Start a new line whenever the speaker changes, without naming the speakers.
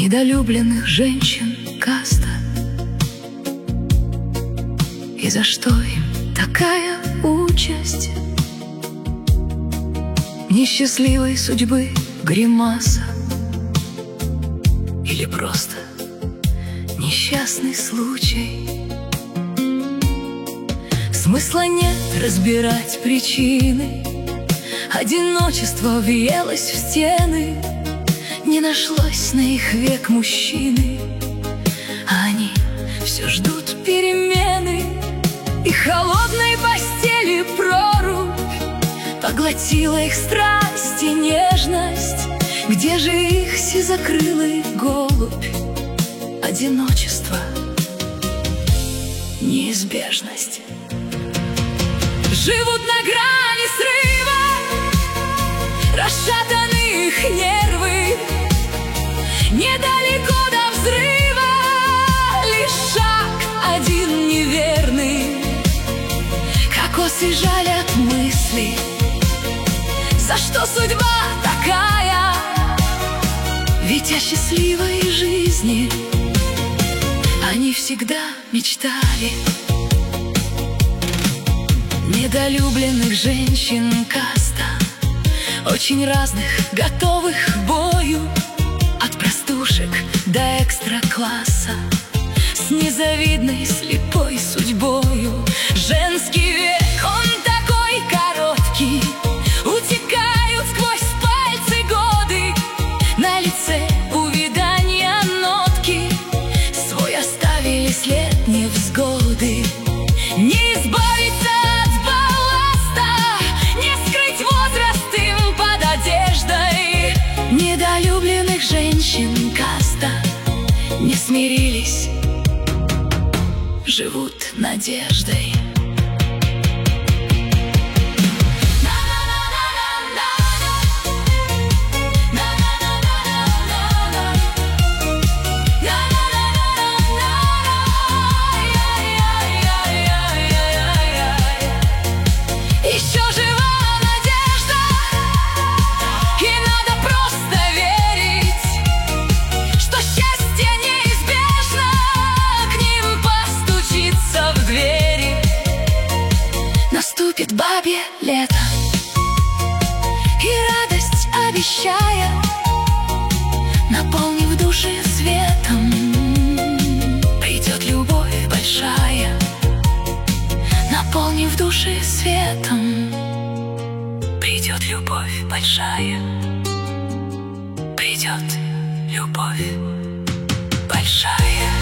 недолюбленных женщин каста. И за что им такая участь? Несчастливой судьбы гримаса или просто несчастный случай? Смысла нет разбирать причины. Одиночество въелось в стены. Не нашлось на их век мужчины, а они все ждут перемены. И холодной постели прорубь поглотила их страсть и нежность. Где же их сизокрылый голубь? Одиночество, неизбежность. Живут на грани срыва, расшатаны их нервы. Недалеко до взрыва, лишь шаг один неверный. Кокосы жалят мысли, за что судьба такая? Ведь о счастливой жизни они всегда мечтали. Недолюбленных женщин каста, очень разных, готовых к бою, от простушек до экстра-класса, с незавидной слепой судьбою. Женский век, он такой короткий, утекают сквозь пальцы годы. На лице увяданья нотки, свой оставили след невзгоды. Не избавиться от балласта, не скрыть возраст им под одеждой. Недолюбленных женщин каста не смирились, живут надеждой. Еще жива надежда, и надо просто верить, что счастье неизбежно к ним постучится в двери. Наступит бабье лето, и радость обещая, наполнив души светом, придет любовь большая. Наполнив души светом, придет любовь большая. Придет любовь большая.